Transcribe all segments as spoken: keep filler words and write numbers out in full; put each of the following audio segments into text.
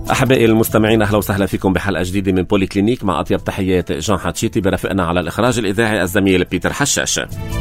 أحبائي المستمعين، أهلا وسهلا فيكم بحلقة جديدة من بولي كلينيك، مع أطيب تحيات جان حاتشيتي، برفقنا على الإخراج الإذاعي الزميل بيتر حشاش.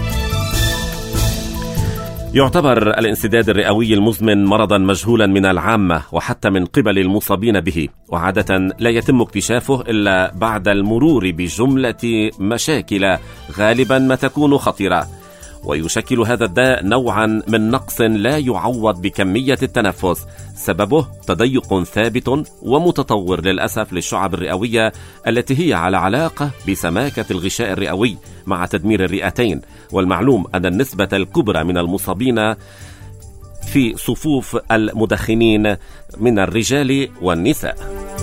يعتبر الانسداد الرئوي المزمن مرضا مجهولا من العامة وحتى من قبل المصابين به، وعادة لا يتم اكتشافه إلا بعد المرور بجملة مشاكل غالبا ما تكون خطيرة. ويشكل هذا الداء نوعا من نقص لا يعوض بكمية التنفس، سببه تضيق ثابت ومتطور للأسف للشعب الرئوية التي هي على علاقة بسماكة الغشاء الرئوي مع تدمير الرئتين. والمعلوم أن النسبة الكبرى من المصابين في صفوف المدخنين من الرجال والنساء.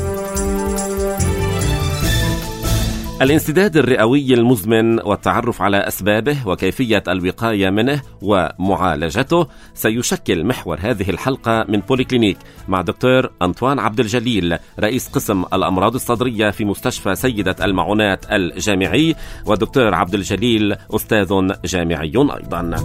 الانسداد الرئوي المزمن والتعرف على أسبابه وكيفية الوقاية منه ومعالجته سيشكل محور هذه الحلقة من بولي كلينيك مع دكتور أنطوان عبد الجليل، رئيس قسم الأمراض الصدرية في مستشفى سيدة المعونات الجامعي، ودكتور عبد الجليل أستاذ جامعي أيضا.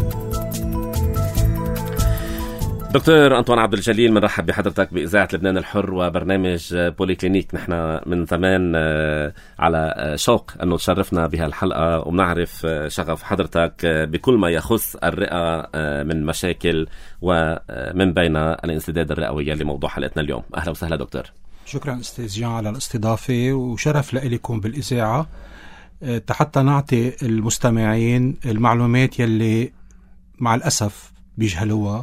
دكتور أنطوان عبد الجليل، منرحب بحضرتك بإذاعة لبنان الحر وبرنامج بولي كلينيك. نحن من زمان على شوق أنه تشرفنا بهالحلقة، وبنعرف شغف حضرتك بكل ما يخص الرئة من مشاكل ومن بين الانسداد الرئوي لموضوع حلقتنا اليوم. أهلا وسهلا دكتور. شكرا أستاذ جان على الاستضافة، وشرف لكم بالإذاعة حتى نعطي المستمعين المعلومات يلي مع الأسف بيجهلوها،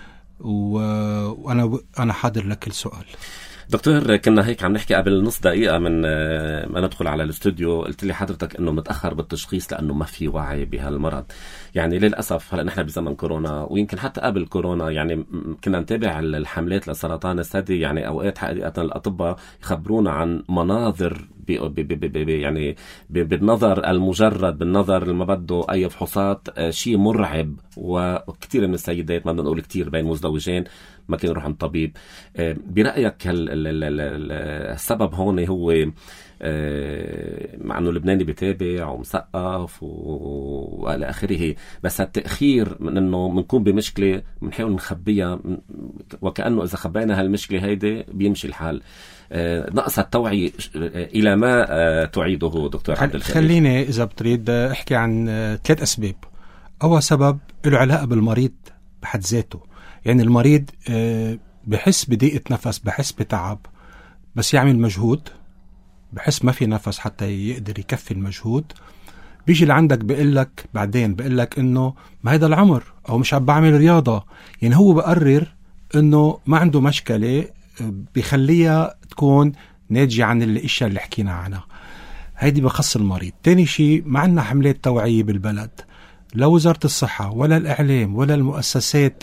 وأنا أنا حاضر لك السؤال. دكتور، كنا هيك عم نحكي قبل نص دقيقة من ما ندخل على الاستوديو، قلت لي حضرتك إنه متأخر بالتشخيص لأنه ما في وعي بهالمرض. يعني للأسف هلأ نحن بزمن كورونا، ويمكن حتى قبل كورونا يعني كنا نتابع الحملات لسرطان الثدي. يعني أوقات حقيقة الأطباء يخبرونا عن مناظر بي بي بي بي يعني بي بالنظر المجرد، بالنظر اللي ما بده أي فحوصات، شيء مرعب. وكثير من السيدات، ما بدنا نقول كثير، بين مزدوجين ما كانوا يروحوا الطبيب. برأيك السبب هون هو مع أنه اللبناني بيتابع ومسقف وإلى آخره، بس التأخير من أنه منكون بمشكلة منحاول نخبيها، وكأنه إذا خبينا هالمشكلة هيدي بيمشي الحال. نقص التوعية إلى ما تعيده دكتور عبد الخالق؟ خليني إذا بتريد أحكي عن ثلاث أسباب. أول سبب له علاقة بالمريض بحد ذاته. يعني المريض بحس بضيقة نفس، بحس بتعب، بس يعمل مجهود، بحس ما في نفس حتى يقدر يكفي المجهود، بيجي لعندك بيقلك بعدين بيقلك إنه ما هيدا العمر، أو مش عم بعمل رياضة. يعني هو بقرر إنه ما عنده مشكلة بيخليها تكون ناتجة عن الاشياء اللي حكينا عنها. هيدي بخص المريض. تاني شيء، ما عندنا حملات توعية بالبلد، لا وزارة الصحة ولا الإعلام ولا المؤسسات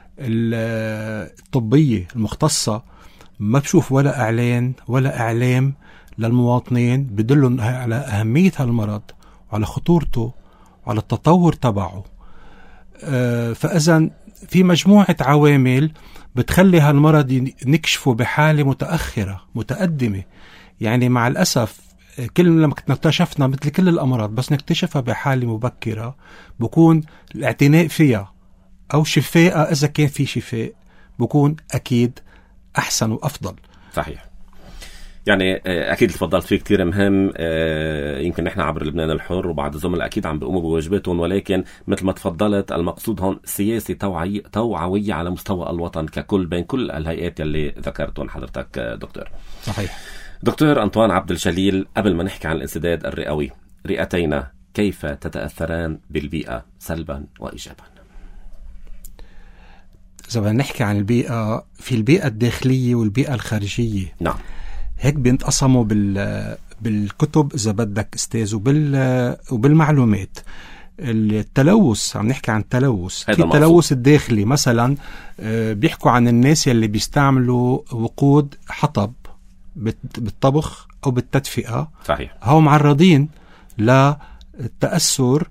الطبية المختصة ما بشوف ولا إعلان ولا إعلام للمواطنين بدلهم على أهمية هالمرض وعلى خطورته وعلى التطور تبعه. فإذن في مجموعة عوامل بتخلي هالمرض نكشفه بحالة متأخرة متقدمة. يعني مع الأسف كل لما اكتشفنا مثل كل الأمراض، بس نكتشفها بحالة مبكرة بكون الاعتناء فيها أو شفاء، إذا كان في شفاء بكون أكيد أحسن وأفضل. صحيح. يعني أكيد تفضلت فيه كتير مهم. يمكن نحن عبر لبنان الحر وبعض الزملاء أكيد عم بيقوموا بواجباتهم، ولكن مثل ما تفضلت المقصود هون سياسة توعية توعوية على مستوى الوطن ككل بين كل الهيئات اللي ذكرتهم حضرتك دكتور. صحيح. دكتور أنطوان عبد الجليل، قبل ما نحكي عن الانسداد الرئوي، رئتينا كيف تتأثران بالبيئة سلبا وإيجابا؟ إذا بدنا نحكي عن البيئة، في البيئة الداخلية والبيئة الخارجية. نعم. هيك بينتقسموا بال بالكتب إذا بدك أستاذ، وبال وبالمعلومات. التلوث، عم نحكي عن التلوث. في التلوث الداخلي مثلا بيحكوا عن الناس يلي بيستعملوا وقود حطب بالطبخ أو بالتدفئة. صحيح. هو معرضين للتأثر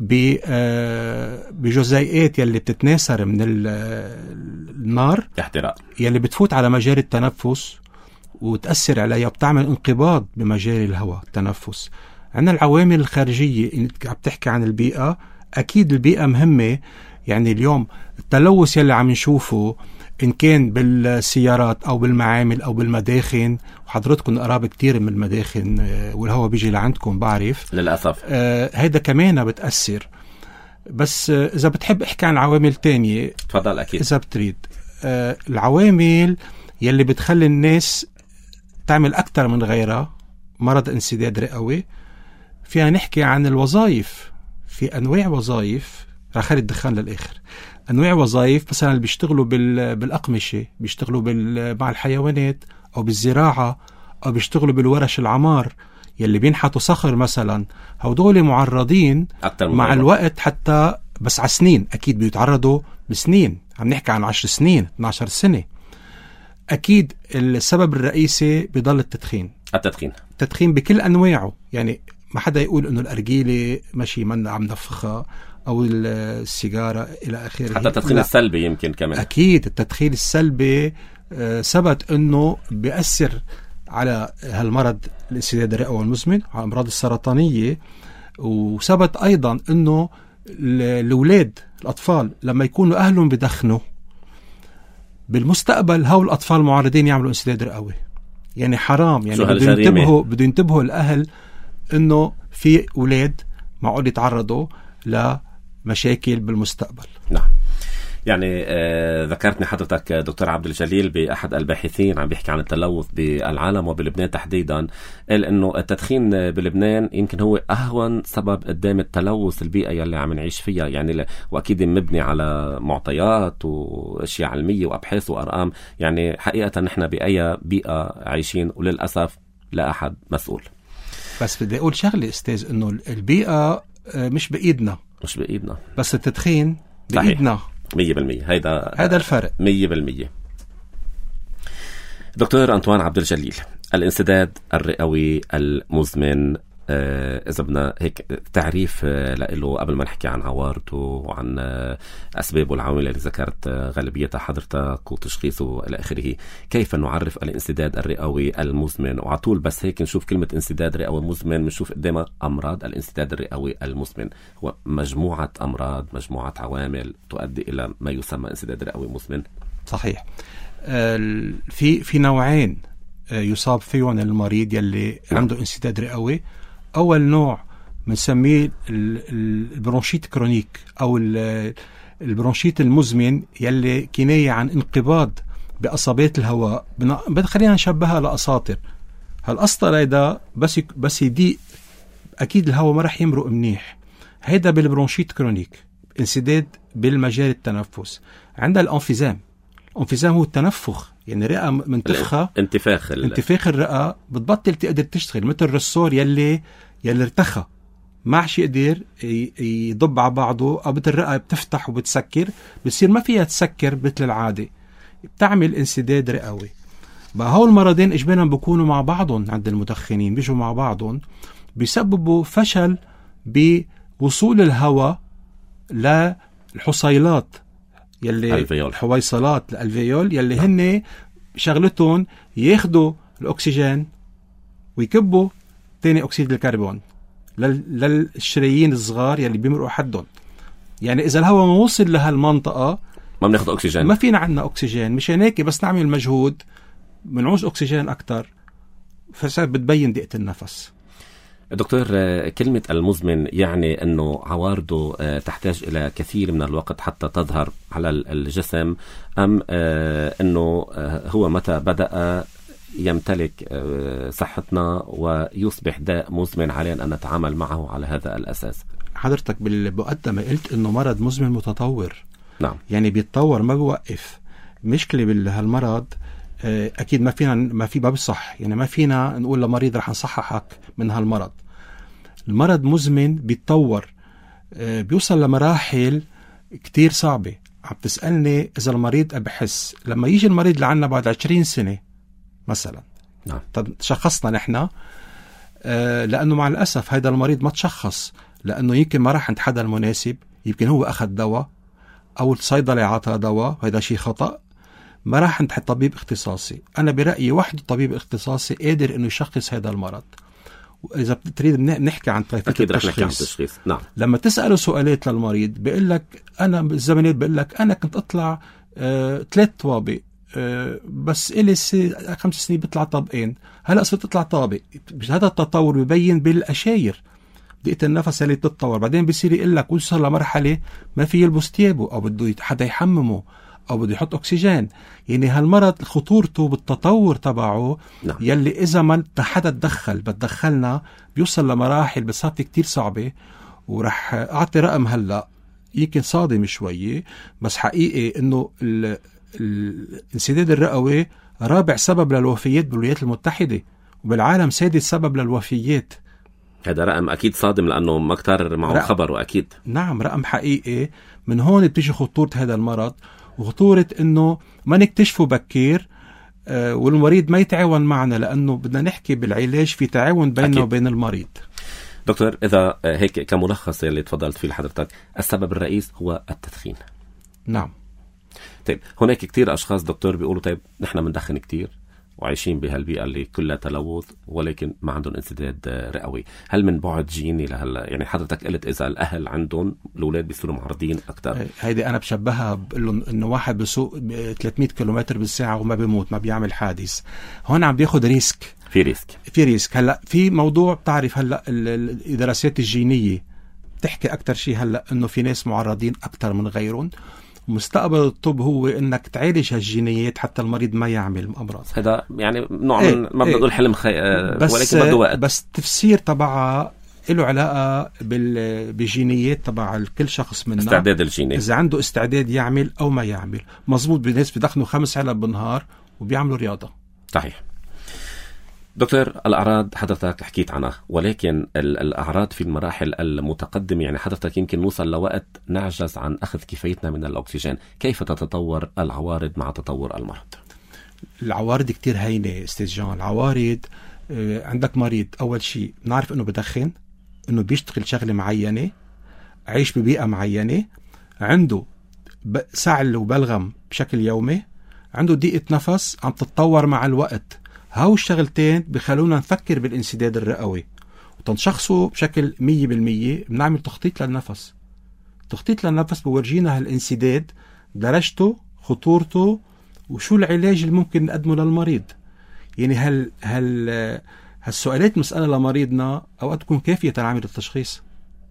بجزيئات يلي بتتناثر من النار، احتراق، يلي بتفوت على مجاري التنفس وتأثر عليها، بتعمل انقباض بمجاري الهواء التنفس. عندنا العوامل الخارجية. انت عم تحكي عن البيئة، أكيد البيئة مهمة. يعني اليوم التلوث يلي عم نشوفه إن كان بالسيارات أو بالمعامل أو بالمداخن، وحضرتكم قراب كتير من المداخن والهواء بيجي لعندكم بعرف للأسف. آه هيدا كمان بتأثر. بس آه إذا بتحب احكي عن عوامل تانية تفضل. أكيد إذا بتريد. آه العوامل يلي بتخلي الناس تعمل أكتر من غيرها مرض انسداد رئوي، فيها نحكي عن الوظائف. في أنواع وظائف، رح خلي الدخان للآخر. أنواع وظائف مثلا اللي بيشتغلوا بالأقمشة، بيشتغلوا مع الحيوانات أو بالزراعة أو بيشتغلوا بالورش العمار يلي بينحتوا صخر مثلا، هودول معرضين مع مرة. الوقت حتى بس على سنين، أكيد بيتعرضوا بسنين، عم نحكي عن عشر سنين اثني عشر سنة. أكيد السبب الرئيسي بيضل التدخين. التدخين التدخين بكل أنواعه، يعني ما حدا يقول إنه الأرجيلة ماشي من عم نفخها أو السيجارة إلى آخره. حتى التدخين لا. السلبي يمكن كمان. أكيد التدخين السلبي آه ثبت إنه بيأثر على هالمرض الانسداد الرئوي المزمن، على الأمراض السرطانية. وثبت أيضا إنه الأولاد الأطفال لما يكونوا أهلهم بدخنوا بالمستقبل، هؤلاء الأطفال معرضين يعملوا انسداد رئوي. يعني حرام، يعني بده ينتبهوا بده ينتبهوا الأهل إنه في أولاد معقول يتعرضوا لمشاكل بالمستقبل. نعم. يعني آه ذكرتني حضرتك دكتور عبد الجليل بأحد الباحثين عم بيحكي عن التلوث بالعالم وبلبنان تحديدا، قال إنه التدخين بلبنان يمكن هو أهون سبب قدام التلوث البيئة يلي عم نعيش فيها. يعني وأكيد مبني على معطيات وأشياء علمية وأبحاث وأرقام. يعني حقيقة نحن بأي بيئة عايشين، وللأسف لا أحد مسؤول. بس بدي أقول شغلة أستاذ، إنه البيئة مش بإيدنا، مش بإيدنا، بس التدخين بإيدنا. مية بالمية. هيدا هذا الفرق. مية بالمية. دكتور أنطوان عبد الجليل، الانسداد الرئوي المزمن، آه إذا بدنا هيك تعريف آه له قبل ما نحكي عن عوارته وعن آه أسبابه والعوامل اللي ذكرت آه غالبيتها حضرتك وتشخيصه إلى آخره، كيف نعرف الانسداد الرئوي المزمن؟ وعطول بس هيك نشوف كلمة انسداد رئوي مزمن بنشوف قدامها أمراض الانسداد الرئوي المزمن. هو مجموعة أمراض، مجموعة عوامل تؤدي إلى ما يسمى انسداد رئوي مزمن. صحيح. آه في في نوعين آه يصاب فيهم المريض يلي عنده انسداد رئوي. أول نوع بنسميه البرونشيت كرونيك أو البرونشيت المزمن، يلي كناية عن انقباض بأصابات الهواء. خلينا نشبهها لأساطر. هالأسطر هيدا بس بس يضيق، أكيد الهواء ما رح يمرق منيح. هيدا بالبرونشيت كرونيك، انسداد بالمجال التنفس. عندها الانفيزام. الانفيزام هو التنفخ، يعني رئة منتفخة، انتفاخ ال... انتفاخ الرئة بتبطل تقدر تشتغل، مثل الرسور يلي يلي ارتخى ما عش يقدر يضب على بعضه، أو مثل الرئة بتفتح وبتسكر، بتصير ما فيها تسكر مثل العادة، بتعمل انسداد رئوي. بقى هول المرضين إجمالا بيكونوا مع بعضهم عند المدخنين، بيجوا مع بعضهم، بيسببوا فشل بوصول الهواء للحصيلات يلي الفيول. الحويصلات الالفيول يلي هن شغلتهم ياخدوا الاكسجين ويكبوا تاني اكسيد الكربون للشرايين الصغار يلي بيمرقوا حدهم. يعني اذا الهواء ما وصل لهالمنطقه ما بناخد اكسجين، ما فينا عنا اكسجين. مشان هيك بس نعمل مجهود بنعوز اكسجين اكتر، فبتبين ضيقه النفس. دكتور، كلمة المزمن يعني أنه عوارضه تحتاج إلى كثير من الوقت حتى تظهر على الجسم، أم أنه هو متى بدأ يمتلك صحتنا ويصبح داء مزمن علينا أن نتعامل معه على هذا الأساس؟ حضرتك بالمقدمة قلت أنه مرض مزمن متطور. نعم. يعني بيتطور ما بيوقف. مشكلة بهالمرض أكيد ما فينا ما في باب صح، يعني ما فينا نقول لمريض رح نصححك من هالمرض. المرض مزمن بيتطور، بيوصل لمراحل كتير صعبة. عم تسألني إذا المريض بحس لما يجي المريض لعنا بعد عشرين سنة مثلا. نعم. طب شخصنا نحن، لأنه مع الأسف هيدا المريض ما تشخص، لأنه يمكن ما راح عند حدا المناسب، يمكن هو أخذ دواء أو الصيدلة عطاه دواء، وهذا شيء خطأ. ما راح عند طبيب اختصاصي. أنا برأيي وحده طبيب اختصاصي قادر إنه يشخص هذا المرض. وإذا بتريد نحكي عن طريقة أكيد التشخيص. رح نحكي عن التشخيص. نعم. لما تسأله سؤالات للمريض بيقول لك، أنا بالزمانات بيقول لك أنا كنت أطلع آه، ثلاث طوابق، آه، بس إلي سي خمس سنين بيطلع طابقين، هلا صرت تطلع طابق. هذا التطور ببين بالأشاير، دقيقة النفس اللي بتتطور. بعدين بيصير يقول لك وصل لمرحلة ما في يلبس ثيابه، أو بده حدا يحممه، أو بده يحط أكسجين. يعني هالمرض خطورته بالتطور تبعه، نعم. يلي إذا ما حدا تدخل بتدخلنا بيوصل لمراحل بصفة كتير صعبة. ورح أعطي رقم هلأ يمكن صادم شوية، بس حقيقي إنه ال... الانسداد الرئوي رابع سبب للوفيات بالولايات المتحدة، وبالعالم سادس سبب للوفيات. هذا رقم أكيد صادم لأنه ما كتر معه رقم. خبره أكيد. نعم، رقم حقيقي. من هون بتيجي خطورة هذا المرض، وخطورة إنه ما نكتشفه بكير، آه والمريض ما يتعاون معنا، لأنه بدنا نحكي بالعلاج في تعاون بيننا أكيد. وبين المريض. دكتور، إذا هيك كملخص اللي تفضلت فيه لحضرتك، السبب الرئيس هو التدخين. نعم. طيب، هناك كتير أشخاص دكتور بيقولوا طيب نحن بندخن كتير وعايشين بهالبيئة اللي كلها تلوث، ولكن ما عندهم انسداد رئوي. هل من بعد جيني لهلا؟ يعني حضرتك قلت إذا الأهل عندهم، الأولاد بيصيروا معرضين أكتر. هيدي أنا بشبهها بقول لهم إنه واحد بسوق ثلاثمية كيلومتر بالساعة وما بيموت، ما بيعمل حادث. هون عم بياخد ريسك. في ريسك في ريسك هلا في موضوع بتعرف هلا الدراسات الجينية بتحكي أكتر شيء هلا إنه في ناس معرضين أكتر من غيرهم. مستقبل الطب هو انك تعالج هالجينيات حتى المريض ما يعمل امراض. هذا يعني نوع من ما بدنا نقول حلم خي... بس ولكن بده وقت. بس التفسير تبعها له علاقه بال... بالجينيات تبع كل شخص منا، استعداد الجيني، اذا عنده استعداد يعمل او ما يعمل. مزبوط، بناس بدخنوا خمس علب بالنهار وبيعملوا رياضه. صحيح. دكتور، الأعراض حضرتك حكيت عنها، ولكن الأعراض في المراحل المتقدمة، يعني حضرتك يمكن نوصل لوقت نعجز عن أخذ كفايتنا من الأكسجين. كيف تتطور العوارض مع تطور المرض؟ العوارض كتير هينة أستاذ جان. العوارض آه، عندك مريض أول شيء نعرف إنه بدخن، إنه بيشتغل شغلة معينة، عايش ببيئة معينة، عنده سعل وبلغم بشكل يومي، عنده ضيقة نفس عم تتطور مع الوقت. هاو الشغلتين بخلونا نفكر بالانسداد الرئوي، وتنشخصه بشكل مية بالمية. بنعمل تخطيط للنفس. تخطيط للنفس بورجينا هالانسداد، درجته، خطورته، وشو العلاج اللي ممكن نقدمه للمريض. يعني هال هال هالسؤالات مسألة لمريضنا أوقات تكون كافية تعمل التشخيص.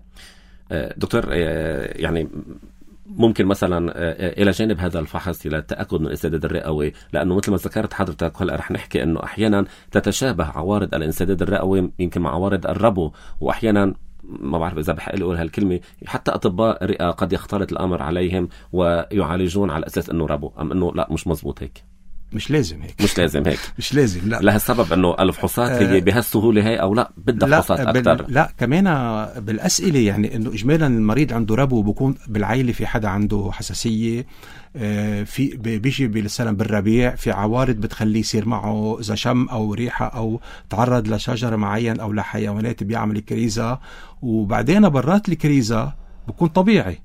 دكتور، يعني ممكن مثلا الى جانب هذا الفحص الى التاكد من الانسداد الرئوي، لانه مثل ما ذكرت حضرتك هلا رح نحكي انه احيانا تتشابه عوارض الانسداد الرئوي يمكن مع عوارض الربو، واحيانا ما بعرف اذا بحق لي اقول هالكلمه، حتى اطباء رئه قد يختلط الامر عليهم ويعالجون على اساس انه ربو، ام انه لا مش مزبوط هيك. مش لازم هيك. مش لازم هيك. مش لازم. لا. لهالسبب انه الفحوصات هي آه بهالسهوله هي او لا بدها فحوصات اكثر. بال... لا كمان بالاسئله، يعني انه اجمالا المريض عنده ربو، بكون بالعائله في حدا عنده حساسيه، آه في بيجي مثلا بالربيع في عوارض بتخليه يصير معه اذا شم او ريحه او تعرض لشجره معين او لحيوانات بيعمل كريزه، وبعدين برات الكريزه بكون طبيعي.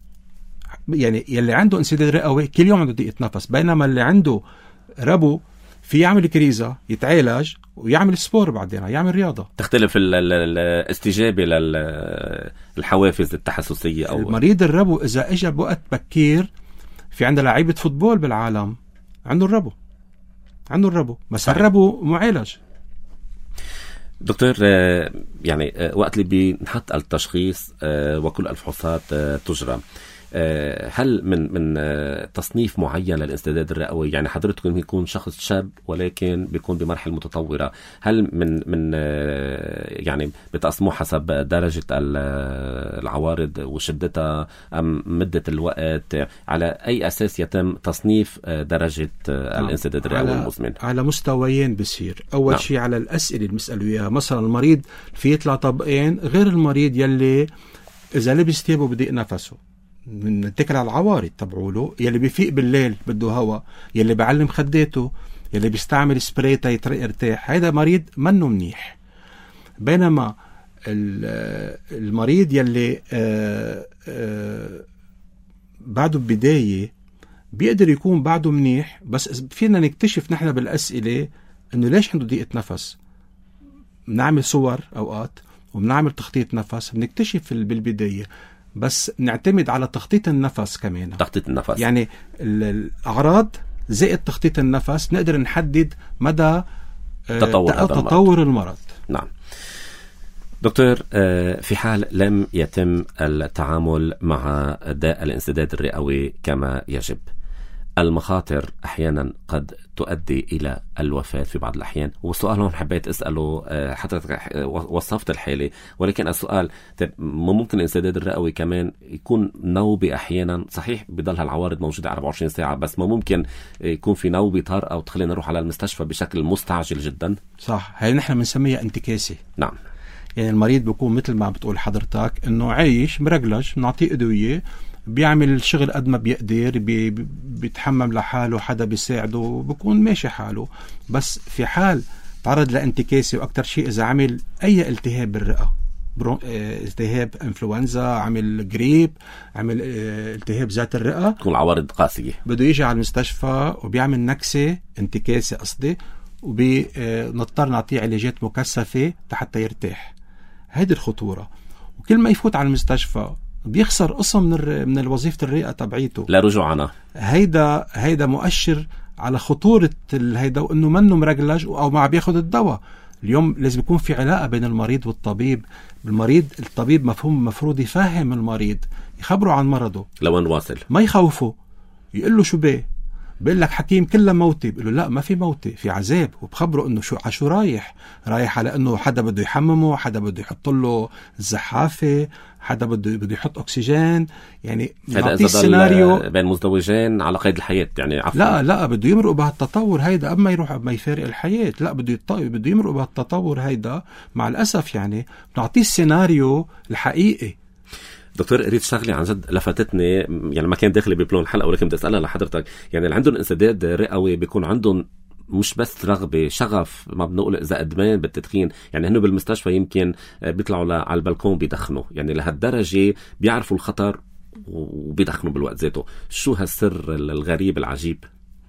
يعني يلي عنده انسداد رئوي كل يوم عنده ضيقه نفس، بينما اللي عنده ربو في يعمل كريزة يتعالج ويعمل سبور، بعدين يعمل رياضة. تختلف الاستجابة للحوافز التحسسية. أو المريض الربو إذا إجا بوقت بكير، في عندنا لعيبة فوتبول بالعالم عنده الربو، عنده الربو بس الربو معالج. دكتور، يعني وقت اللي بنحط التشخيص وكل الفحوصات تجرى، هل من من تصنيف معين للانسداد الرئوي؟ يعني حضرتكم يكون شخص شاب ولكن بيكون بمرحلة متطورة، هل من من يعني بتقسموه حسب درجة العوارض وشدتها أم مدة الوقت؟ على أي أساس يتم تصنيف درجة الانسداد الرئوي المزمن؟ على مستويين بصير. أول نعم. شيء على الأسئلة اللي بنسأله إياها. مثلا المريض في يطلع طبقين غير المريض يلي إذا لبس تيابه بضيق نفسه، نتكل على العوارض تبعوله. يلي بيفيق بالليل بده هوا، يلي بعلم خداته، يلي بيستعمل سبراي يرتاح، هذا مريض منه منيح. بينما المريض يلي آآ آآ بعده بداية بيقدر يكون بعده منيح، بس فينا نكتشف نحن بالأسئلة انه ليش عنده ضيقة نفس. بنعمل صور اوقات وبنعمل تخطيط نفس، بنكتشف بالبداية بس نعتمد على تخطيط النفس كمان. تخطيط النفس يعني الأعراض زائد تخطيط النفس نقدر نحدد مدى تطور, تطور المرض. المرض نعم دكتور، في حال لم يتم التعامل مع داء الانسداد الرئوي كما يجب، المخاطر أحيانا قد تؤدي إلى الوفاة في بعض الأحيان. والسؤال هون حبيت أسأله، حضرتك وصفت الحالة، ولكن السؤال ممكن الانسداد الرئوي كمان يكون نوبي أحيانا؟ صحيح بضل هالعوارض موجودة أربعة وعشرين ساعة، بس ما ممكن يكون في نوبة طارئة أو تخلينا نروح على المستشفى بشكل مستعجل جدا؟ صح، هاي نحن بنسميها انتكاسة. نعم، يعني المريض بيكون مثل ما بتقول حضرتك إنه عايش مرجلج، نعطيه أدوية، بيعمل الشغل قد ما بيقدر، بي بيتحمم لحاله، حدا بيساعده، بيكون ماشي حاله. بس في حال تعرض لانتكاسة، وأكتر شيء إذا عمل أي التهاب بالرئة، التهاب انفلونزا، عمل جريب، عمل التهاب ذات الرئة، تكون العوارض قاسية، بده يجي على المستشفى وبيعمل نكسة، انتكاسة قصدي، وبنضطر نعطيه علاجات مكثفة حتى يرتاح. هيدي الخطورة. وكل ما يفوت على المستشفى بيخسر قسم من من وظيفة الرئة تبعيته، لا رجوع عنها. هيدا هيدا مؤشر على خطورة هيدا، وإنه منه مرجلج أو ما بياخد الدواء. اليوم لازم يكون في علاقة بين المريض والطبيب. المريض الطبيب مفهوم مفروض يفهم المريض، يخبره عن مرضه، لو نواصل ما يخوفه، يقول له شو بيه. بيقول لك حكيم كلها موتي، بيقول له لا، ما في موتي، في عذاب. وبخبره انه شو عشو رايح رايح على انه حدا بده يحممه، حدا بده يحط له الزحافه، حدا بده بده يحط اكسجين. يعني نعطيه السيناريو بين مزدوجين على قيد الحياه، يعني عفوا. لا لا بده يمرقوا بهالتطور هيدا قبل ما يروح، قبل ما يفارق الحياه. لا بده يط... بده يمرقوا بهالتطور هيدا. مع الاسف يعني بنعطيه السيناريو الحقيقي. دكتور، قريت شغلة عن جد لفتتني، يعني ما كان داخلي ببلون الحلقة، ولكن بدي أسألها لحضرتك. يعني اللي عندهم انسداد رئوي بيكون عندهم مش بس رغبة، شغف، ما بنقول إذا إدمان بالتدخين. يعني هنو بالمستشفى يمكن بيطلعوا على البلكون بيدخنوا، يعني لهالدرجة بيعرفوا الخطر وبيدخنوا بالوقت ذاته. شو هالسر الغريب العجيب؟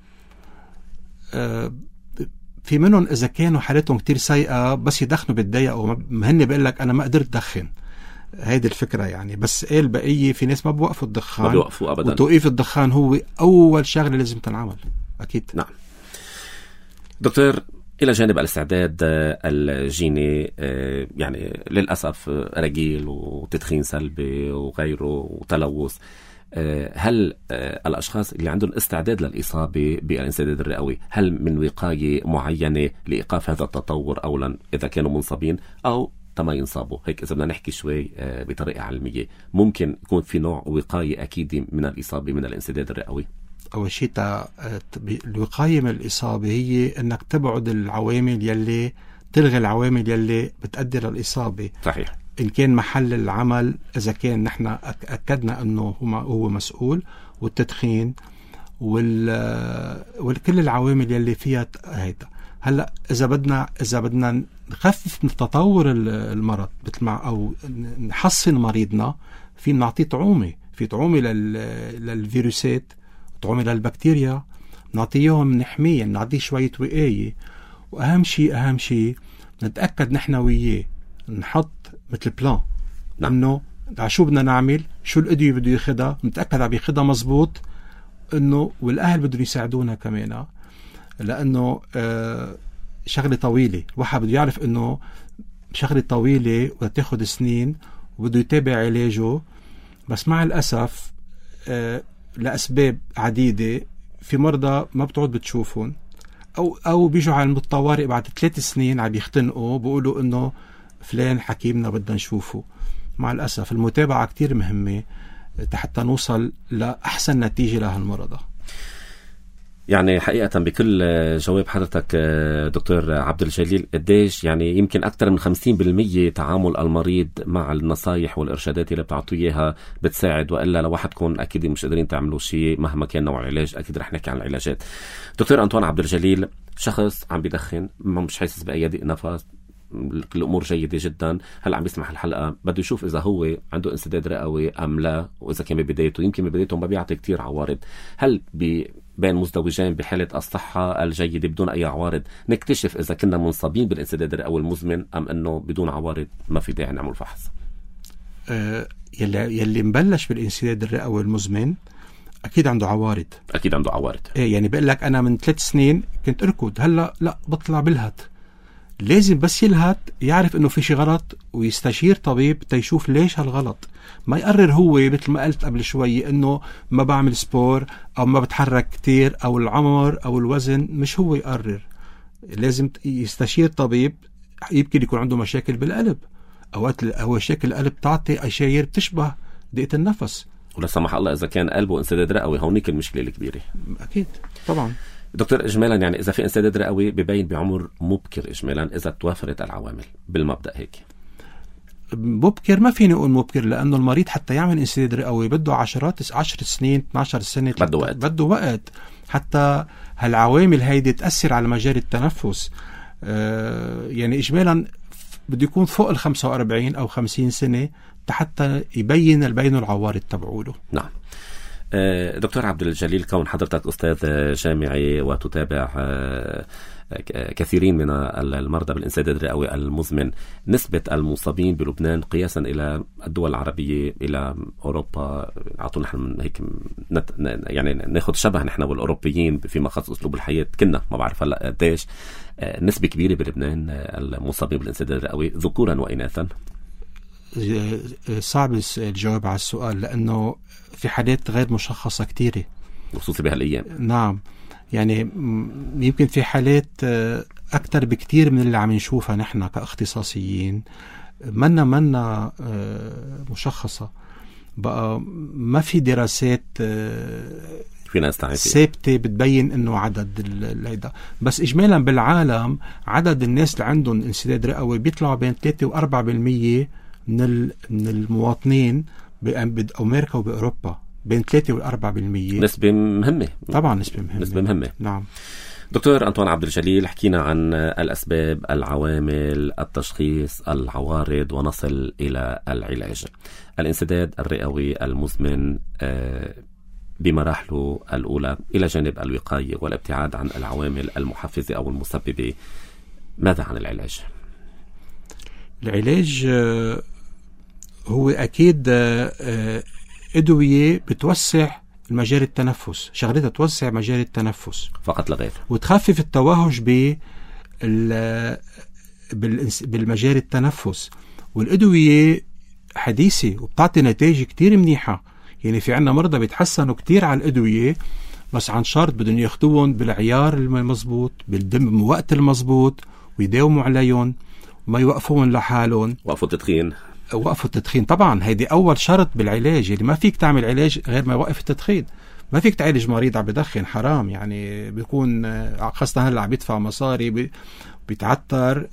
أه في منهم إذا كانوا حالتهم كتير سيئة بس يدخنوا بيتضايقوا، هن بيقول لك أنا ما قدرت أدخن. هيدي الفكرة يعني. بس ايه البقية؟ في ناس ما بوقفوا الدخان، ما بيوقفوا أبدا. وتوقيف الدخان هو أول شغلة لازم تنعمل أكيد. نعم دكتور، إلى جانب الاستعداد الجيني، يعني للأسف رجيل وتدخين سلبي وغيره وتلوث، هل الأشخاص اللي عندهم استعداد للإصابة بالانسداد الرئوي، هل من وقاية معينة لإيقاف هذا التطور أولا إذا كانوا منصابين، أو تما ينصابوا؟ هيك إذا بدنا نحكي شوي بطريقة علمية، ممكن يكون في نوع وقاية أكيد من الإصابة من الانسداد الرئوي؟ أول شيء الوقاية من الإصابة هي أنك تبعد العوامل يلي تلغي العوامل يلي بتؤدي للإصابة. صحيح. إن كان محل العمل، إذا كان نحن أكدنا أنه هو مسؤول، والتدخين وكل العوامل يلي فيها هيدا. هلا إذا بدنا إذا بدنا نخفف من تطور المرض مثل ما أو نحصن مريضنا، في نعطيه طعومة، في طعومة للفيروسات، طعومة للبكتيريا، نعطيهم نحميه، نعطيه شوية وقاية. وأهم شيء أهم شيء نتأكد نحن وياه، نحط مثل بلان. نعم. إنه شو بدنا نعمل، شو الأدوية بده ياخدها، نتأكد عم ياخدها مزبوط، إنه والأهل بدهم يساعدونا كمان، لأنه آه شغلة طويلة. الواحد بده يعرف إنه شغلة طويلة وتاخد سنين، وبده يتابع علاجه. بس مع الأسف آه لأسباب عديدة في مرضى ما بتعود بتشوفهم، أو أو بيجوا على الطوارئ بعد ثلاث سنين عم يختنقوا، بيقولوا إنه فلان حكيمنا بدنا نشوفه. مع الأسف المتابعة كتير مهمة حتى نوصل لأحسن نتيجة لهالمرضى. يعني حقيقة بكل جواب حضرتك دكتور عبد الجليل، قديش يعني يمكن أكثر من خمسين بالمية تعامل المريض مع النصايح والإرشادات اللي بتعطوا إياها بتساعد، وإلا لو واحدكم أكيد مش قادرين تعملوا شيء مهما كان نوع العلاج. أكيد رح نحكي عن العلاجات. دكتور أنطوان عبد الجليل، شخص عم بيدخن، مش حاسس بأي ضيق نفس، الأمور جيدة جدا، هلأ عم بيسمح الحلقة، بده يشوف إذا هو عنده انسداد رئوي أم لا، وإذا كان ببدايته، يمكن ببدايته ما بيعطي كتير عوارض. هل بي بين مزدوجين بحالة الصحة الجيدة بدون أي عوارض نكتشف إذا كنا منصابين بالانسداد الرئوي المزمن، أم أنه بدون عوارض ما في داعي نعمل فحص؟ أه يلي, يلي مبلش بالانسداد الرئوي المزمن أكيد عنده عوارض. أكيد عنده عوارض. إيه يعني بقول لك أنا من ثلاث سنين كنت أركض، هلأ لا بطلع بالهت. لازم بس يلهت يعرف إنه في شي غلط ويستشير طبيب تيشوف ليش هالغلط. ما يقرر هو مثل ما قلت قبل شوي إنه ما بعمل سبور أو ما بتحرك كتير أو العمر أو الوزن، مش هو يقرر. لازم يستشير طبيب. يمكن يكون عنده مشاكل بالقلب، أوقات أو مشاكل القلب تعطي أشاير بتشبه ضيقة النفس، ولا سمح الله إذا كان قلبه انسداد رئوي هونيك المشكلة الكبيرة. أكيد طبعا. دكتور إجمالا يعني إذا في انسداد رئوي ببين بعمر مبكر إجمالا إذا توافرت العوامل بالمبدأ هيك؟ مبكر ما فيني أقول مبكر، لأنه المريض حتى يعمل انسداد رئوي بده عشرات عشر سنين اثناشر سنة، بده وقت بده وقت حتى هالعوامل هيدي تأثر على مجال التنفس. آه يعني إجمالا بده يكون فوق ال خمسة وأربعين أو خمسين سنة حتى يبين البين العوارض تبعوله. نعم. دكتور عبد الجليل، كون حضرتك أستاذ جامعي وتتابع كثيرين من المرضى بالانسداد الرئوي المزمن، نسبة المصابين بلبنان قياسا إلى الدول العربية إلى أوروبا، أعطونا نحن هيك يعني ناخد شبه نحن والأوروبيين فيما خص أسلوب الحياة، كنا ما بعرف هلا قديش نسبة كبيرة بلبنان المصابين بالانسداد الرئوي ذكورا وإناثا؟ صعب الجواب على السؤال لأنه في حالات غير مشخصة كتيرة خصوصي بهالأيام. نعم، يعني يمكن في حالات أكتر بكتير من اللي عم نشوفها نحن كاختصاصيين منا منا مشخصة. بقى ما في دراسات ثابتة بتبين إنه عدد الهيدا، بس إجمالا بالعالم عدد الناس اللي عندهم انسداد رئوي بيطلعوا بين ثلاثة وأربعة بالمية من من المواطنين بأمريكا وبأوروبا، بين ثلاثة والأربعة بالمية. نسبة مهمة طبعا، نسبة مهمة نسبة مهمة. نعم. دكتور أنطوان عبد الجليل، حكينا عن الأسباب، العوامل، التشخيص، العوارض، ونصل إلى العلاج. الانسداد الرئوي المزمن بمراحله الأولى إلى جانب الوقاية والابتعاد عن العوامل المحفزة أو المسببة، ماذا عن العلاج؟ العلاج هو أكيد أدوية بتوسع المجال التنفس، شغلتها توسع مجال التنفس فقط لا غير، وتخفف التوهج بالمجال التنفس. والأدوية حديثة وبتعطي نتائج كتير منيحة. يعني في عنا مرضى بيتحسنوا كتير على الأدوية، بس عن شرط بدهم ياخدوهم بالعيار المضبوط بالدم وقت المضبوط ويداوموا عليهم وما يوقفون لحالهم. وقفوا التدخين وقفوا التدخين طبعا، هيدي أول شرط بالعلاج. يعني ما فيك تعمل علاج غير ما يوقف التدخين. ما فيك تعالج مريض عم بدخن، حرام. يعني بيكون خاصة هلا عم بيدفع مصاري بيتعتر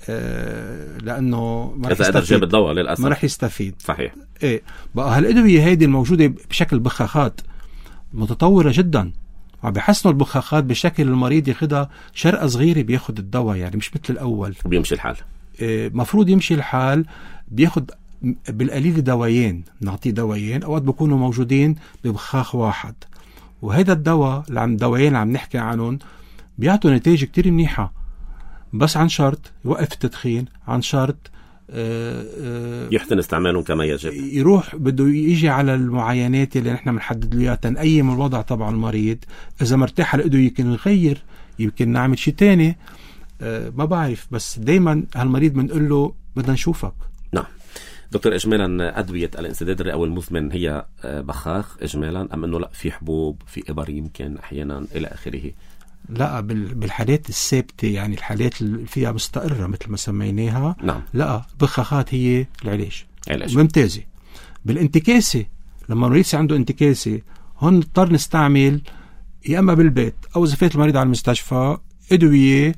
لأنه ما رح يستفيد. الدواء للأسف ما رح يستفيد. صحيح. إيه بقى هالأدوية هيدي الموجودة بشكل بخاخات متطورة جدا، عم بيحسنوا البخاخات بشكل المريض ياخدها شرقة صغيرة بياخد الدواء، يعني مش مثل الأول وبيمشي الحال. إيه مفروض يمشي الحال. بياخد بالقليل دوايين، نعطيه دوايين أوقات بيكونوا موجودين ببخاخ واحد، وهيدا الدواء اللي عم دوايين عم نحكي عنهم بيعطوا نتائج كتير منيحة، بس عن شرط يوقف التدخين، عن شرط آآ آآ يحسن استعمالهم كما يجب، يروح بده يجي على المعاينات اللي نحن بنحدد له اياها تنقيم الوضع تبع المريض. إذا مرتاح على الأدوية يمكن نغير، يمكن نعمل شيء تاني، ما بعرف. بس دايما هالمريض بنقول له بدنا نشوفك. نعم. دكتور، إجمالا أدوية الانسداد الرئوي المزمن هي بخاخ إجمالا أم أنه لا في حبوب، في إبر يمكن أحيانا إلى آخره؟ لا، بالحالات الثابتة، يعني الحالات اللي فيها مستقرة مثل ما سميناها. نعم. لا، بخاخات هي العلاج علاج ممتازة. بالانتكاسة لما المريض عنده انتكاسة هون نضطر نستعمل يا أما بالبيت أو إذا فات المريض على المستشفى أدوية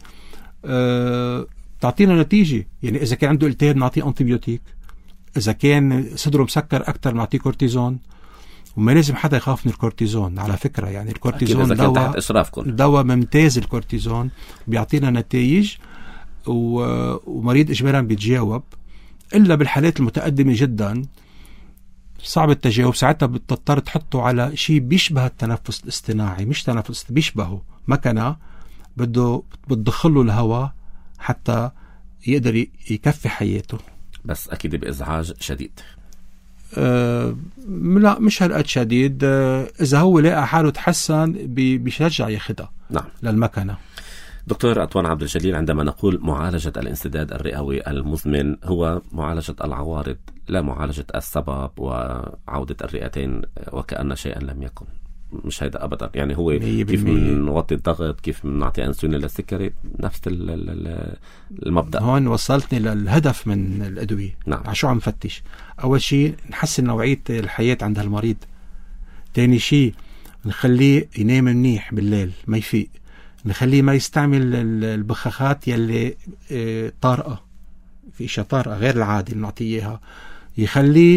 أه تعطينا نتيجة. يعني إذا كان عنده التهاب نعطيه أنتيبيوتيك، إذا كان صدره مسكر أكتر نعطيه كورتيزون. وما لازم حدا يخاف من الكورتيزون على فكرة. يعني الكورتيزون دواء دواء ممتاز. الكورتيزون بيعطينا نتائج ومريض إجمالا بيتجاوب، إلا بالحالات المتقدمة جدا صعب التجاوب. ساعتها بتضطر تحطه على شيء بيشبه التنفس الاصطناعي، مش تنفس بيشبهه، مكنة بده بتدخله الهواء حتى يقدر يكفي حياته، بس أكيد بإزعاج شديد. آه لا مش هالقد شديد. آه إذا هو لقى حاله تحسن بيشجع ياخدها نعم للمكنة. دكتور أنطوان عبد الجليل، عندما نقول معالجة الانسداد الرئوي المزمن هو معالجة العوارض لا معالجة السبب وعودة الرئتين وكأن شيئا لم يكن، مش هيدا أبدا. يعني هو كيف نوطي الضغط، كيف نعطي أنسولين للسكري، نفس المبدأ. هون وصلتني للهدف من الأدوية. نعم. عشو عم فتش؟ أول شيء نحسن نوعية الحياة عند المريض. تاني شيء نخليه ينام منيح بالليل ما يفيق، نخليه ما يستعمل البخاخات يلي طارئة، في إشياء طارئة غير العادي اللي نعطيه إياها، يخليه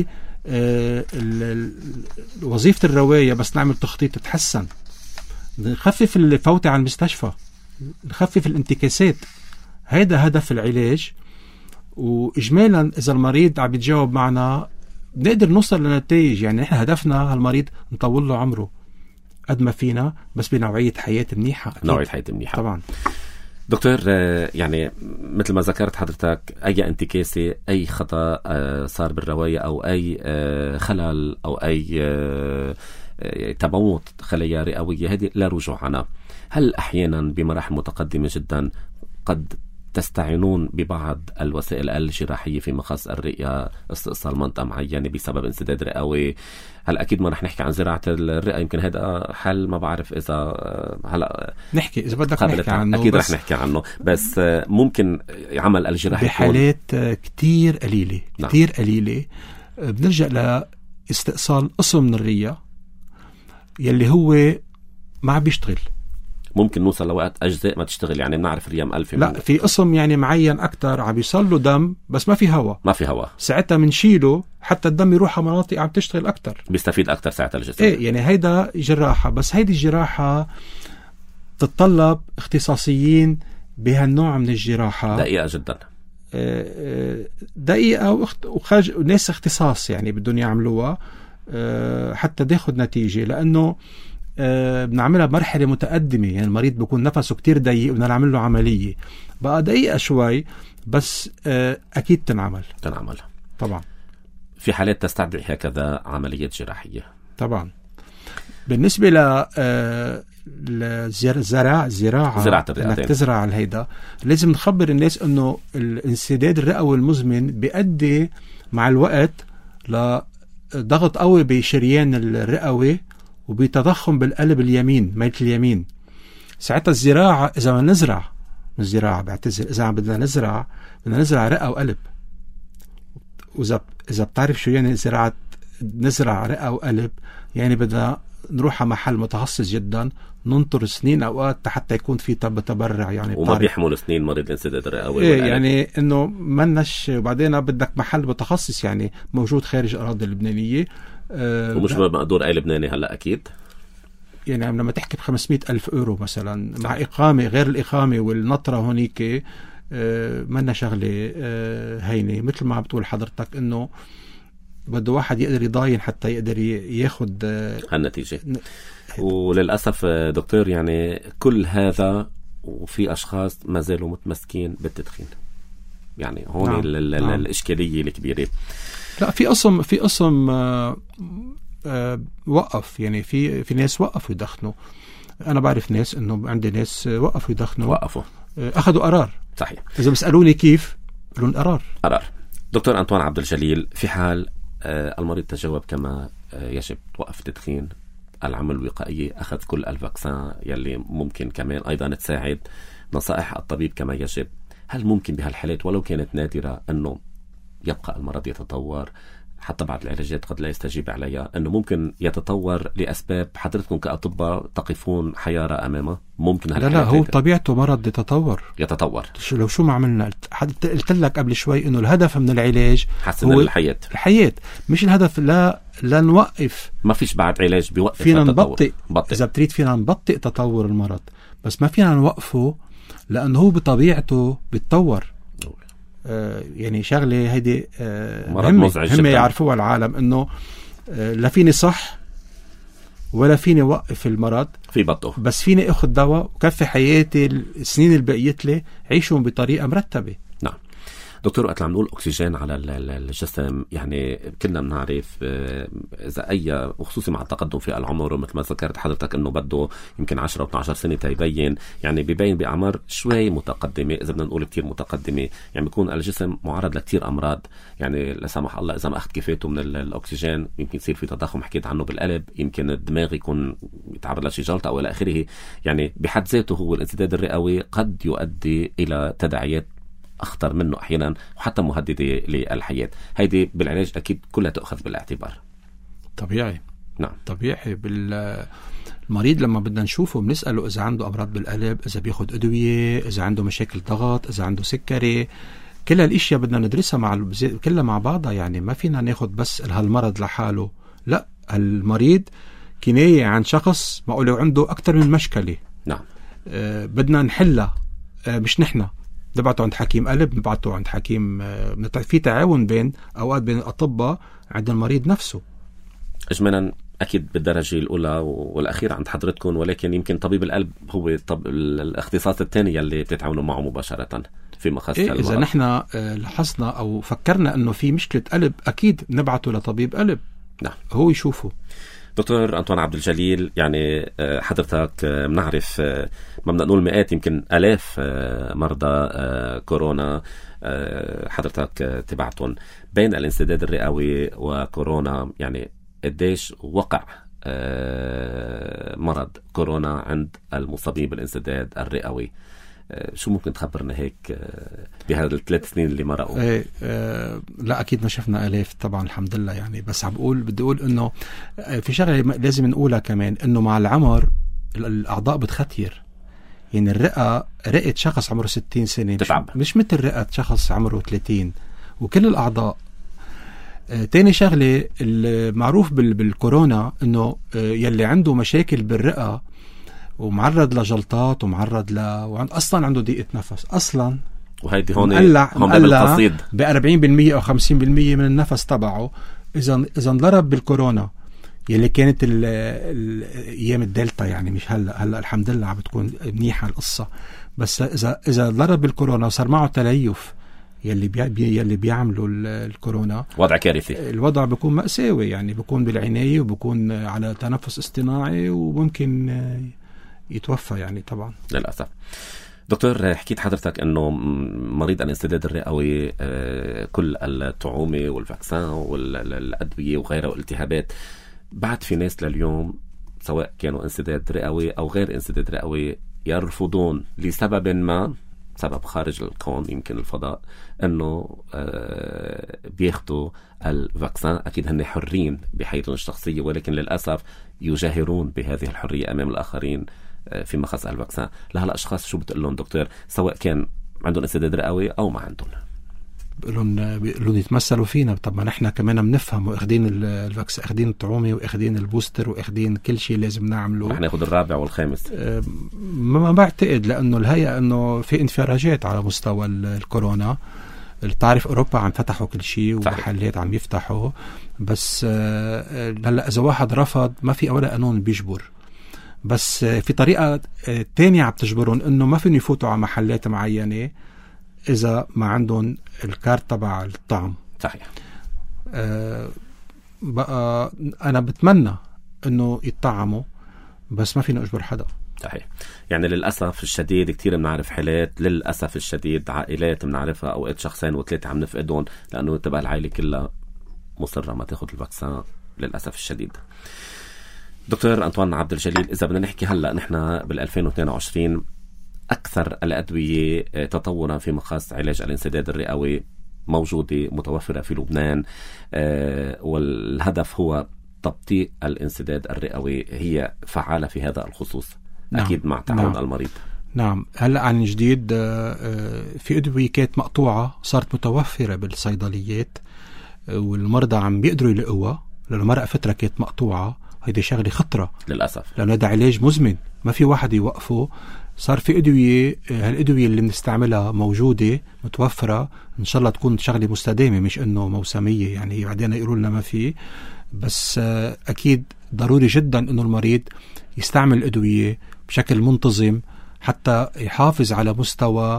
وظيفة الرواية بس نعمل تخطيط تتحسن، نخفف الفوتة على المستشفى، نخفف الانتكاسات. هيدا هدف العلاج. وإجمالا إذا المريض عم يتجاوب معنا نقدر نوصل لنتائج. يعني نحن هدفنا هالمريض نطول له عمره قد ما فينا، بس بنوعية حياة منيحة. نوعية حياة منيحة طبعا. دكتور، يعني مثل ما ذكرت حضرتك، أي انتكاسة، أي خطأ صار بالرواية أو أي خلل أو أي تبوط خلايا رئوية، هذه لا رجوع عنها. هل أحيانا بمراحل متقدمة جدا قد تستعينون ببعض الوسائل الجراحية في مخص الرئة، استئصال منطقة معينة بسبب انسداد رئوي؟ هل أكيد ما رح نحكي عن زراعة الرئة، يمكن هذا حل ما بعرف إذا هلا نحكي إذا بدك نحكي عنه، أكيد رح نحكي عنه، بس ممكن عمل الجراحي بحالات كتير قليلة. نعم. كتير قليلة بنرجع لاستئصال قسم من الرئة يلي هو ما عم بيشتغل. ممكن نوصل لوقت أجزاء ما تشتغل، يعني بنعرف الريم ألفي. لا، في قسم يعني معين أكتر عم يصل له دم بس ما في هوا، ما في هوا، ساعتها منشيله حتى الدم يروح على مناطق عم تشتغل أكتر، بيستفيد أكتر ساعتها الجسم. إيه يعني هيدا جراحة، بس هيدي الجراحة تتطلب اختصاصيين بهالنوع من الجراحة، دقيقة جدا، دقيقة وخارج ناس اختصاص يعني بدهم يعملوها حتى تاخد نتيجة، لأنه أه بنعملها بمرحلة متقدمة. يعني المريض بيكون نفسه كتير ضيق وبدنا نعمل له عملية بقى دقيقة شوي، بس أه أكيد تنعمل تنعمل طبعا في حالات تستدعي هكذا عملية جراحية. طبعا. بالنسبة ل أه الزراعة زراعة انك تزرع الهيدا، لازم نخبر الناس انه الانسداد الرئوي المزمن بيؤدي مع الوقت لضغط قوي بشريان الرئوي وبتضخم بالقلب اليمين، ميت اليمين. ساعتها الزراعة إذا ما نزرع الزراعة بعتذر إذا بدنا نزرع بدنا نزرع رئة وقلب. وإذا إذا بتعرف شو يعني زراعة نزرع رئة وقلب، يعني بدنا نروح على محل متخصص جدا، ننطر سنين أوقات حتى يكون في طب تبرع. يعني وما بيحمل سنين مريض الانسداد الرئوي. إيه يعني إنه منش، وبعدين بدك محل متخصص يعني موجود خارج الأراضي اللبنانية. أه ومش بمقدور أي لبناني هلأ أكيد. يعني لما تحكي بخمسمائة ألف أورو مثلا مع إقامة، غير الإقامة والنطرة هونيك أه منا شغلة أه هينة. مثل ما بتقول حضرتك إنه بده واحد يقدر يضاين حتى يقدر ياخد أه هالنتيجة. وللأسف دكتور يعني كل هذا وفي أشخاص ما زالوا متمسكين بالتدخين. يعني هون نعم. نعم. الإشكالية الكبيرة. لا، في قسم في قسم آه آه وقف. يعني في في ناس وقفوا يدخنوا. أنا بعرف ناس إنه عندي ناس وقفوا يدخنوا، وقفوا آه أخذوا قرار. صحيح. إذا بيسألوني كيف بقولون قرار قرار. دكتور أنطوان عبد الجليل، في حال آه المريض تجاوب كما آه يجب، وقف تدخين، العمل الوقائي، أخذ كل الفاكسان يلي ممكن كمان أيضا تساعد، نصائح الطبيب كما يجب، هل ممكن بهالحالات ولو كانت نادرة أنه يبقى المرض يتطور حتى بعد العلاجات قد لا يستجيب عليها، أنه ممكن يتطور لأسباب حضرتكم كأطباء تقفون حيارى أمامه؟ ممكن لا لا هو طبيعته مرض يتطور يتطور. لو شو ما عملنا، قلت لك قبل شوي إنه الهدف من العلاج حسن هو الحياة الحياة، مش الهدف لا لا نوقف. ما فيش بعد علاج بيوقف فينا نبطئ بطئ. إذا بتريد فينا نبطئ تطور المرض، بس ما فينا نوقفه لأنه هو بطبيعته بيتطور. آه يعني شغلة هيدي آه هم هم يعرفوها العالم، إنه آه لا فيني صح ولا فيني وقف المرض في بطه، بس فيني أخذ دواء وكفي حياتي السنين اللي بقيت لي عيشهم بطريقة مرتبة. نعم. دكتور، وقت عم نقول أكسجين على الجسم، يعني كلنا بنعرف إذا أي، وخصوصي مع التقدم في العمر، ومثل ما ذكرت حضرتك إنه بده يمكن عشرة أو اثنتي عشرة سنة تيبين، يعني بيبين بأعمار شوي متقدمة، إذا بدنا نقول كتير متقدمة، يعني بيكون الجسم معرض لكتير أمراض، يعني لا سمح الله إذا ما أخذ كفايته من الأكسجين يمكن يصير في تضخم حكيت عنه بالقلب، يمكن الدماغ يكون يتعرض لشي جلطة أو إلى آخره. يعني بحد ذاته هو الانسداد الرئوي قد يؤدي إلى تداعيات أخطر منه أحيانا وحتى مهددة للحياة. هيدي بالعلاج أكيد كلها تأخذ بالاعتبار. طبيعي. نعم طبيعي. بالمريض لما بدنا نشوفه بنسأله إذا عنده أمراض بالقلب، إذا بياخد أدوية، إذا عنده مشاكل ضغط، إذا عنده سكري. كل الاشياء بدنا ندرسها مع كلها مع بعضها، يعني ما فينا ناخد بس هالمرض لحاله، لا، المريض كناية عن شخص ما أقوله عنده أكتر من مشكلة. نعم. آه بدنا نحلها، آه مش نحنا نبعته عند حكيم قلب، نبعته عند حكيم، آه في تعاون بين أوقات بين الأطباء عند المريض نفسه. إجمالا أكيد بالدرجة الأولى والأخيرة عند حضرتكم، ولكن يمكن طبيب القلب هو طب الاختصاص الثاني اللي بتتعاونوا معه مباشرة في مخصص إيه إذا نحن لاحظنا أو فكرنا أنه في مشكلة قلب أكيد نبعته لطبيب قلب. نعم. هو يشوفه. دكتور أنطوان عبد الجليل، يعني حضرتك بنعرف ما بدنا نقول مئات يمكن آلاف مرضى كورونا حضرتك تبعتهم. بين الانسداد الرئوي وكورونا يعني قديش وقع مرض كورونا عند المصابين بالانسداد الرئوي؟ شو ممكن تخبرنا هيك بهذه الثلاث سنين اللي مرقوا؟ ايه اه لا اكيد ما شفنا الاف طبعا الحمد لله، يعني بس عم بقول بدي اقول انه في شغله لازم نقولها كمان، انه مع العمر الاعضاء بتختير. يعني الرئه رئه شخص عمره ستين سنه مش, مش مثل رئه شخص عمره ثلاثين، وكل الاعضاء. آه تاني شغله المعروف بالكورونا انه آه يلي عنده مشاكل بالرئه ومعرض لجلطات ومعرض ل وعند اصلا عنده ضيقه نفس اصلا، وهيدي هون هون بالقصيد ب أربعين بالمية او خمسين بالمية من النفس تبعه اذا اذا انضرب بالكورونا يلي كانت الايام الدلتا، يعني مش هلا هلا الحمد لله عم بتكون منيحه القصه، بس اذا اذا ضرب بالكورونا وصار معه تليف يلي بي يلي بيعملوا الكورونا، وضع كارثي. الوضع بيكون مأساوي، يعني بيكون بالعناية وبيكون على تنفس اصطناعي وممكن يتوفى يعني طبعا للأسف. دكتور، حكيت حضرتك انه مريض الانسداد الرئوي كل الطعومة والفاكسان والأدوية وغيرها والالتهابات، بعد في ناس لليوم سواء كانوا انسداد رئوي او غير انسداد رئوي يرفضون لسبب ما، سبب خارج الكون يمكن الفضاء، انه بياخدوا الفاكسان. اكيد هن حرين بحياتهم الشخصية، ولكن للأسف يجاهرون بهذه الحرية امام الاخرين في مخص الفاكسان. لهالاشخاص شو بتقول لهم دكتور، سواء كان عندهم انسداد رئوي او ما عندهم؟ بيقولون بيقولون يتمثلوا فينا. طب ما نحن كمان بنفهم، واخدين الفاكسين، اخدين الطعومه، واخدين البوستر، واخدين كل شيء لازم نعمله. رح ناخذ الرابع والخامس. أه ما بعتقد، لانه الهيئه انه في انفراجات على مستوى الكورونا. تعرف اوروبا عم فتحوا كل شيء ومحلات عم يفتحوا، بس هلا اذا واحد رفض ما في ولا قانون بيجبر، بس في طريقه تانية عم تجبرهم انه ما فين يفوتوا على محلات معينه إذا ما عندهم الكارت تبع الطعم. صحيح. أه بقى أنا بتمنى إنه يطعموا، بس ما فينا أجبر حدا. صحيح. يعني للأسف الشديد كتير بنعرف حالات، للأسف الشديد عائلات بنعرفها أوقات شخصين وثلاثة عم نفقدهم لأنه تبع العائلة كلها مصرة ما تاخد الفاكسان للأسف الشديد. دكتور أنطوان عبد الجليل، إذا بدنا نحكي هلأ نحن بالألفين واثنين وعشرين أكثر الأدوية تطورا في مخص علاج الانسداد الرئوي موجودة متوفرة في لبنان، والهدف هو تبطيء الانسداد الرئوي، هي فعالة في هذا الخصوص. نعم. أكيد مع تعاون نعم. المريض. نعم. هلأ عن جديد في أدوية كانت مقطوعة صارت متوفرة بالصيدليات، والمرضى عم بيقدروا يلاقوها، لأنه مرق فترة كانت مقطوعة. هيدي شغلة خطرة للأسف، لأنه هذا علاج مزمن ما في واحد يوقفه. صار في أدوية، هالأدوية اللي بنستعملها موجودة متوفرة، إن شاء الله تكون شغلة مستدامة مش إنه موسمية يعني بعدين يقولوا لنا ما في. بس أكيد ضروري جدا إنه المريض يستعمل الأدوية بشكل منتظم حتى يحافظ على مستوى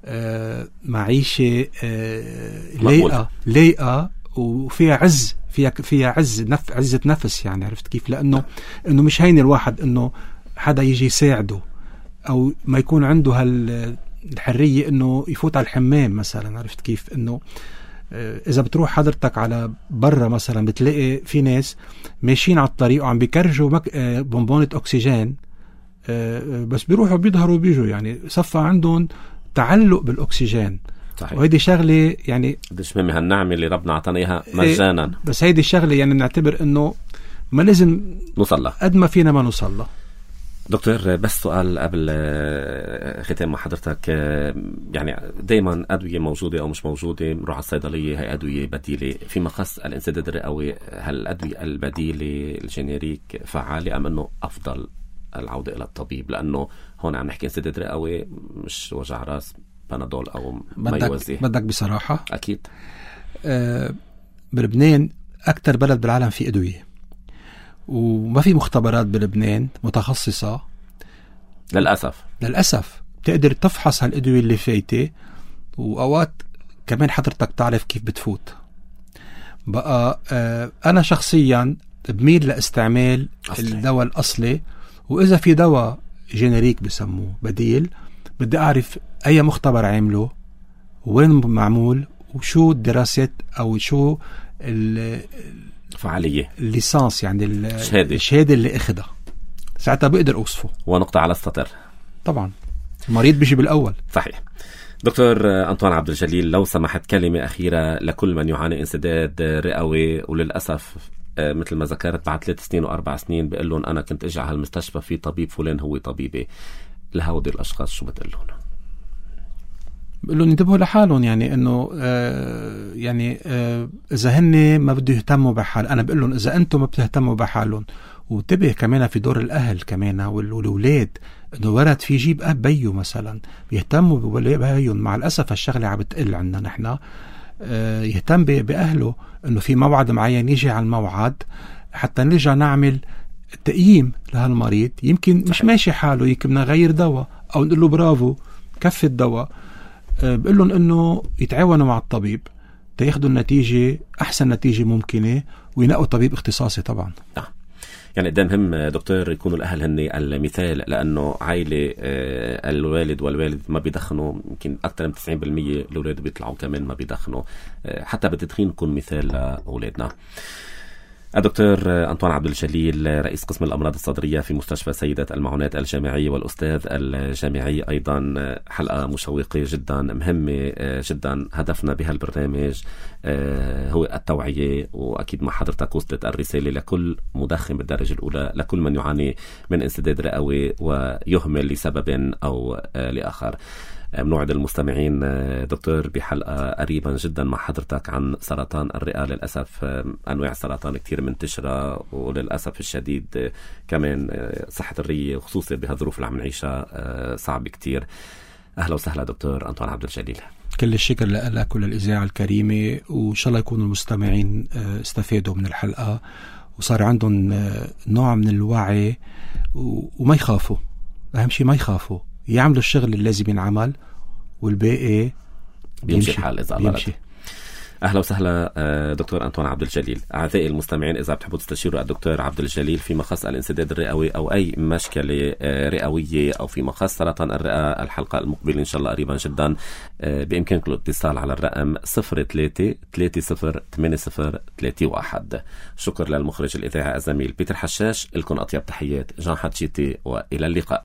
آه معيشة آه لايقة لايقة وفيها عز، فيها فيها عز نف عزة نفس يعني، عرفت كيف؟ لأنه إنه مش هين الواحد إنه حدا يجي يساعده، أو ما يكون عنده هالحرية إنه يفوت على الحمام مثلا، عرفت كيف؟ إنه إذا بتروح حضرتك على برا مثلا بتلاقي في ناس ماشيين على الطريق وعم بيكرجوا مك... بونبونة أكسجين، بس بيروحوا بيظهروا بيجوا، يعني صفى عندهم تعلق بالأكسجين. صحيح. وهيدي شغلة يعني قديش مهمة هالنعمة اللي ربنا عطانا إياها مجانا. بس هيدي الشغلة يعني نعتبر إنه ما لازم نوصل لها قد ما فينا ما نوصل لها. دكتور بس سؤال قبل ختام مع حضرتك، يعني دايما أدوية موجودة أو مش موجودة نروح على الصيدلية هي أدوية بديلة. في مخص الانسداد الرئوي هل الأدوية البديلة الجينيريك فعالة أم أنه أفضل العودة إلى الطبيب؟ لأنه هون عم نحكي انسداد رئوي مش وجع راس بنادول أو ما يوزيه. بدك بصراحة أكيد أه بلبنان أكتر بلد بالعالم في أدوية، وما في مختبرات بلبنان متخصصة للأسف. للأسف تقدر تفحص هالأدوية اللي فايتة، وأوقات كمان حضرتك تعرف كيف بتفوت بقى. آه أنا شخصيا بميل لاستعمال أصلي. الدواء الأصلي، وإذا في دواء جينيريك بسموه بديل بدي أعرف أي مختبر عامله، وين معمول، وشو الدراسات أو شو فعالية الليسانس يعني الشهادة الشهادة اللي أخدها، ساعتها بقدر أوصفه. ونقطة على السطر طبعا المريض بيجي بالأول. صحيح. دكتور أنطوان عبد الجليل، لو سمحت كلمة أخيرة لكل من يعاني انسداد رئوي، وللأسف مثل ما ذكرت بعد ثلاث سنين وأربع سنين بقول لهم أنا كنت أجي على هالمستشفى في طبيب فلان هو طبيبي، لهودي الأشخاص شو بتقول لهم؟ بقول لهم ينتبهوا لحالهم، يعني انه آه يعني آه اذا هن ما بده يهتموا بحال، انا بقول لهم اذا انتم ما بتهتموا بحالهم، وانتبه كمان في دور الاهل كمان والولاد، انه ولد في جيب اب بيو مثلا بيهتموا بولادهم. مع الاسف الشغله عم بتقل عندنا نحن. آه يهتم باهله، انه في موعد معين يجي على الموعد حتى نرجع نعمل تقييم لهالمريض. يمكن مش ماشي حاله، يمكن بدنا نغير دواء او نقول له برافو كفي الدواء. بقول لهم انه يتعاونوا مع الطبيب تاخذوا النتيجه احسن نتيجه ممكنه، وينقوا طبيب اختصاصي طبعا. آه. يعني قدام مهم دكتور يكونوا الاهل هن المثال، لانه عائله الوالد والوالد ما بيدخنوا، يمكن اكثر من تسعين بالمية الاولاد بيطلعوا كمان ما بيدخنوا، حتى بالتدخين نكون مثال لاولادنا. الدكتور أنطوان عبد الجليل، رئيس قسم الأمراض الصدرية في مستشفى سيدة المعونات الجامعية والأستاذ الجامعي أيضا. حلقة مشوقة جدا، مهمة جدا. هدفنا بهالبرنامج هو التوعية، وأكيد مع حضرتك وصلت الرسالة لكل مدخن بالدرجة الأولى، لكل من يعاني من انسداد رئوي ويهمل لسبب أو لآخر. بنوعد المستمعين دكتور بحلقة قريبا جدا مع حضرتك عن سرطان الرئة. للأسف أنواع السرطان كتير منتشرة، وللأسف الشديد كمان صحة الرئة خصوصا بهالظروف اللي عم نعيشها صعب كتير. أهلا وسهلا دكتور أنطوان عبد الجليل. كل الشكر لك وللإذاعة الكريمة، وإن شاء الله يكونوا المستمعين استفادوا من الحلقة وصار عندهم نوع من الوعي، وما يخافوا. أهم شيء ما يخافوا، يعملوا الشغل اللي لازم ينعمل، والباقي بيمشي الحال إذا بيمشي. أهلا وسهلا دكتور أنطوان عبد الجليل. أعزائي المستمعين، إذا بتحبوا تستشيروا الدكتور عبد الجليل في مخص الانسداد الرئوي أو أي مشكلة رئوية أو في مخص سرطان الرئة، الحلقة المقبلة إن شاء الله قريبا جدا، بإمكانكم الاتصال على الرقم صفر ثلاثة ثلاثة صفر ثمانية صفر ثلاثة واحد. شكر للمخرج الإذاعي الزميل بيتر حشاش. لكم أطيب تحيات جان حتشيتي، وإلى اللقاء.